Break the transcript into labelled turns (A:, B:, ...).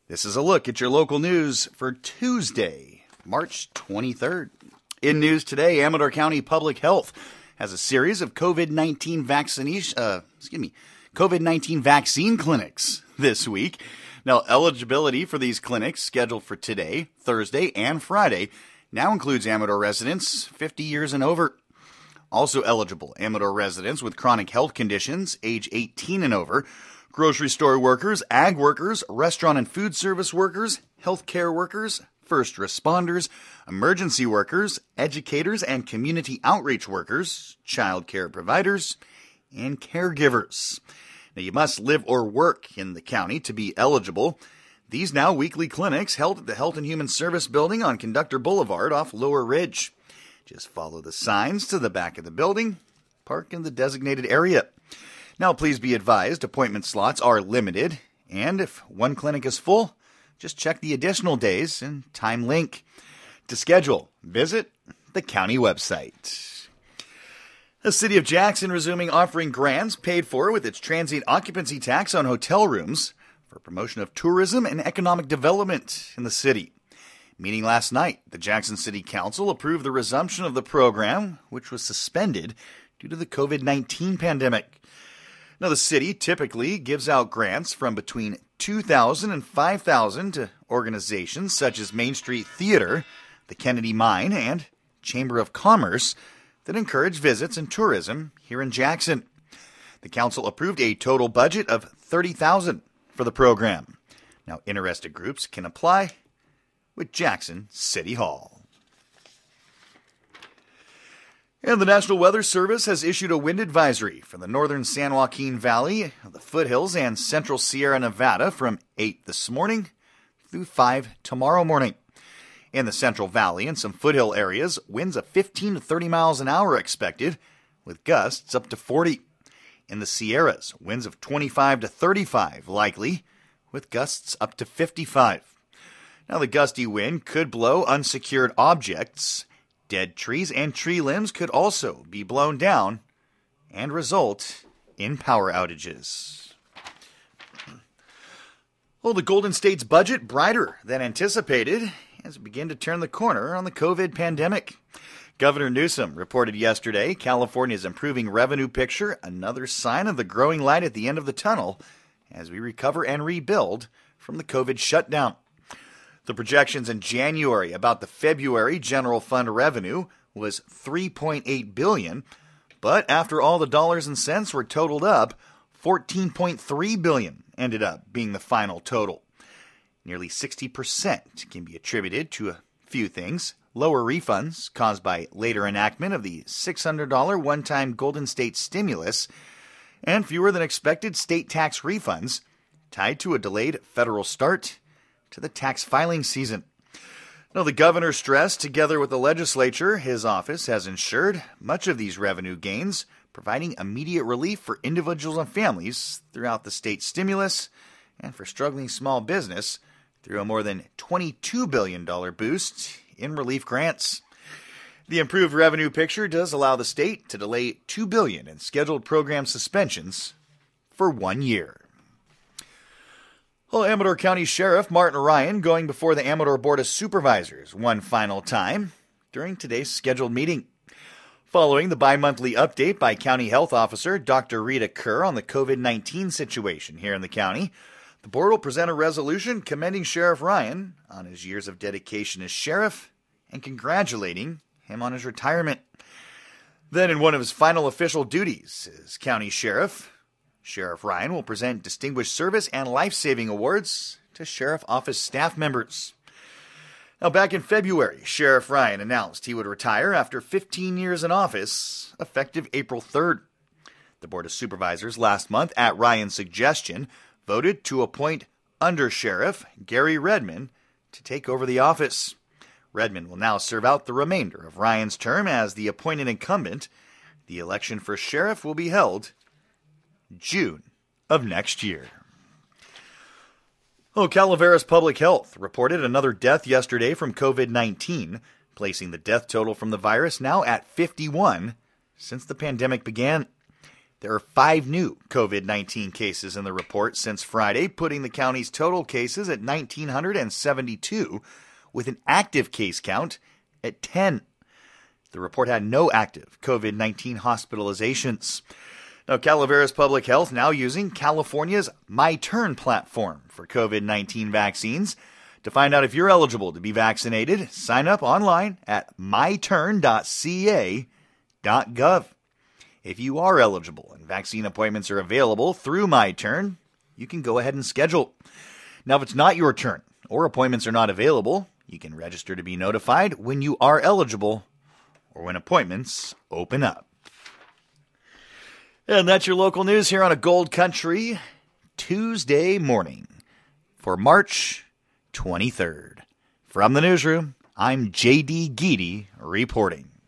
A: This is a look at your local news for Tuesday, March 23rd. In news today, Amador County Public Health has a series of COVID-19 vaccine clinics this week. Now, eligibility for these clinics scheduled for today, Thursday, and Friday now includes Amador residents 50 years and over. Also eligible, Amador residents with chronic health conditions, age 18 and over, grocery store workers, ag workers, restaurant and food service workers, healthcare workers, first responders, emergency workers, educators and community outreach workers, child care providers, and caregivers. Now, you must live or work in the county to be eligible. These now weekly clinics held at the Health and Human Service Building on Conductor Boulevard off Lower Ridge. Just follow the signs to the back of the building, park in the designated area. Now, please be advised, appointment slots are limited, and if one clinic is full, just check the additional days and time link. To schedule, visit the county website. The City of Jackson resuming offering grants paid for with its transient occupancy tax on hotel rooms for promotion of tourism and economic development in the city. Meeting last night, the Jackson City Council approved the resumption of the program, which was suspended due to the COVID-19 pandemic. Now, the city typically gives out grants from between $2,000 and $5,000 to organizations such as Main Street Theater, the Kennedy Mine, and Chamber of Commerce that encourage visits and tourism here in Jackson. The council approved a total budget of $30,000 for the program. Now, interested groups can apply with Jackson City Hall. And the National Weather Service has issued a wind advisory for the northern San Joaquin Valley, the foothills, and central Sierra Nevada from 8 this morning through 5 tomorrow morning. In the Central Valley and some foothill areas, winds of 15 to 30 miles an hour expected, with gusts up to 40. In the Sierras, winds of 25 to 35 likely, with gusts up to 55. Now, the gusty wind could blow unsecured objects. Dead trees and tree limbs could also be blown down and result in power outages. Well, the Golden State's budget brighter than anticipated as we begin to turn the corner on the COVID pandemic. Governor Newsom reported yesterday California's improving revenue picture, another sign of the growing light at the end of the tunnel as we recover and rebuild from the COVID shutdown. The projections in January about the February general fund revenue was $3.8 billion, but after all the dollars and cents were totaled up, $14.3 billion ended up being the final total. Nearly 60% can be attributed to a few things: lower refunds caused by later enactment of the $600 one-time Golden State stimulus, and fewer than expected state tax refunds tied to a delayed federal start to the tax filing season. Now, the governor stressed, together with the legislature, his office has ensured much of these revenue gains, providing immediate relief for individuals and families throughout the state stimulus, and for struggling small business through a more than $22 billion boost in relief grants. The improved revenue picture does allow the state to delay $2 billion in scheduled program suspensions for 1 year. Well, Amador County Sheriff Martin Ryan going before the Amador Board of Supervisors one final time during today's scheduled meeting. Following the bi-monthly update by County Health Officer Dr. Rita Kerr on the COVID-19 situation here in the county, the board will present a resolution commending Sheriff Ryan on his years of dedication as sheriff and congratulating him on his retirement. Then, in one of his final official duties as county sheriff, Sheriff Ryan will present Distinguished Service and Life-Saving Awards to Sheriff Office staff members. Now, back in February, Sheriff Ryan announced he would retire after 15 years in office, effective April 3rd. The Board of Supervisors last month, at Ryan's suggestion, voted to appoint Under-Sheriff Gary Redman to take over the office. Redman will now serve out the remainder of Ryan's term as the appointed incumbent. The election for sheriff will be held June of next year. Calaveras Public Health reported another death yesterday from COVID-19, placing the death total from the virus now at 51 since the pandemic began. There are 5 new COVID-19 cases in the report since Friday, putting the county's total cases at 1,972, with an active case count at 10. The report had no active COVID-19 hospitalizations. Now, Calaveras Public Health now using California's MyTurn platform for COVID-19 vaccines. To find out if you're eligible to be vaccinated, sign up online at myturn.ca.gov. If you are eligible and vaccine appointments are available through MyTurn, you can go ahead and schedule. Now, if it's not your turn or appointments are not available, you can register to be notified when you are eligible or when appointments open up. And that's your local news here on a Gold Country Tuesday morning for March 23rd. From the newsroom, I'm J.D. Geedy reporting.